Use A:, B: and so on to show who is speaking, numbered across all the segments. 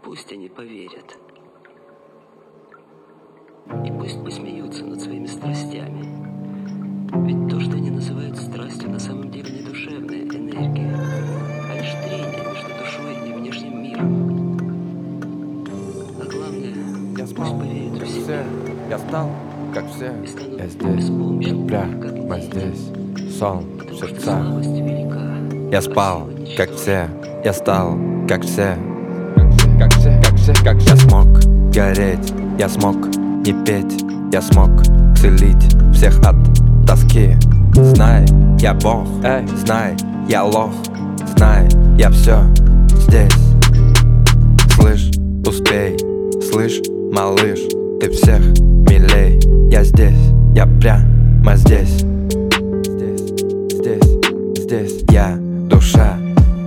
A: Пусть они поверят. И пусть посмеются над своими страстями. Ведь то, что они называют страстью, на самом деле не душевная энергия, а лишь трение между душой и внешним миром. А главное, пусть поверят в себя.
B: Я стал, как все.
A: И станут
B: Я здесь,
A: беспомощными,
B: я
A: как
B: прямо
A: дети.
B: здесь. Сон в
A: Потому что
B: сердцах.
A: слабость велика,
B: Я спал,
A: а сила
B: как
A: ничтожна.
B: все. Я стал, как все. Я смог гореть, я смог не петь, я смог целить всех от тоски. Знай, я бог, знай, я лох, знай, я все здесь. Слышь, успей, слышь, малыш, ты всех милей. Я здесь, я прямо здесь. Здесь я душа,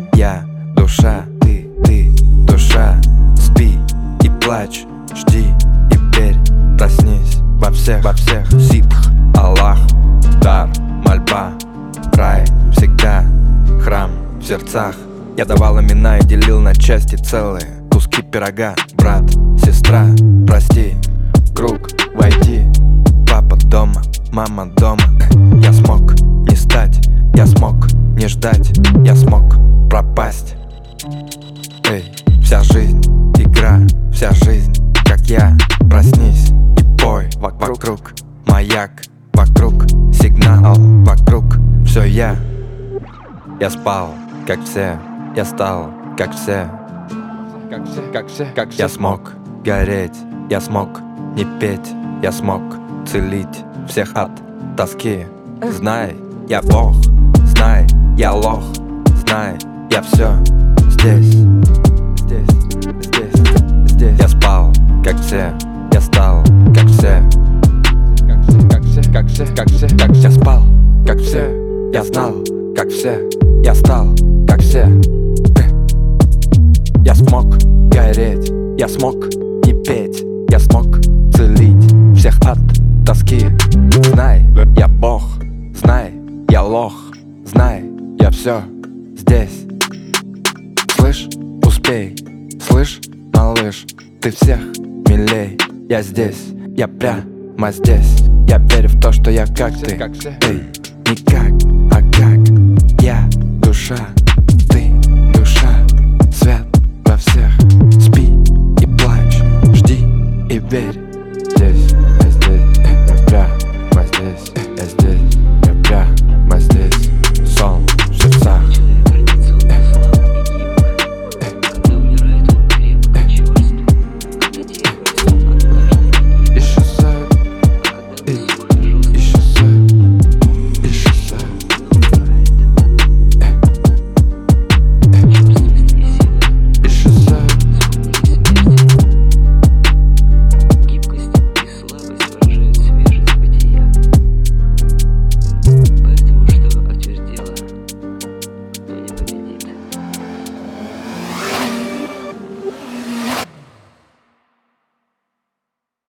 B: ты душа. Спи и плачь, жди и верь, проснись во всех ситх. Аллах, дар, мольба, рай всегда, храм в сердцах. Я давал имена и делил на части целые куски пирога. Брат, сестра, прости, круг войди. Папа дома, мама дома. Я смог не стать, я смог не ждать, я смог пропасть. Эй, вся жизнь игра, вся жизнь как я. Проснись и пой вокруг маяк, вокруг сигнал, вокруг все я. Я спал, как все, я стал, как все. Я смог гореть, я смог не петь, я смог целить всех от тоски. Знай, я бог, знай, я лох, знай, я все здесь. Я спал, как все, я стал, как все. Я спал, как все, я знал, как все. Я стал, как все. Я смог гореть, я смог не петь, я смог целить всех от тоски. Знай, я бог, знай, я лох, знай, я все здесь. Слышь, успей, слышь, малыш, ты всех милей. Я здесь, я прямо здесь. Я верю в то, что я как ты. Эй, не как, а как я душа.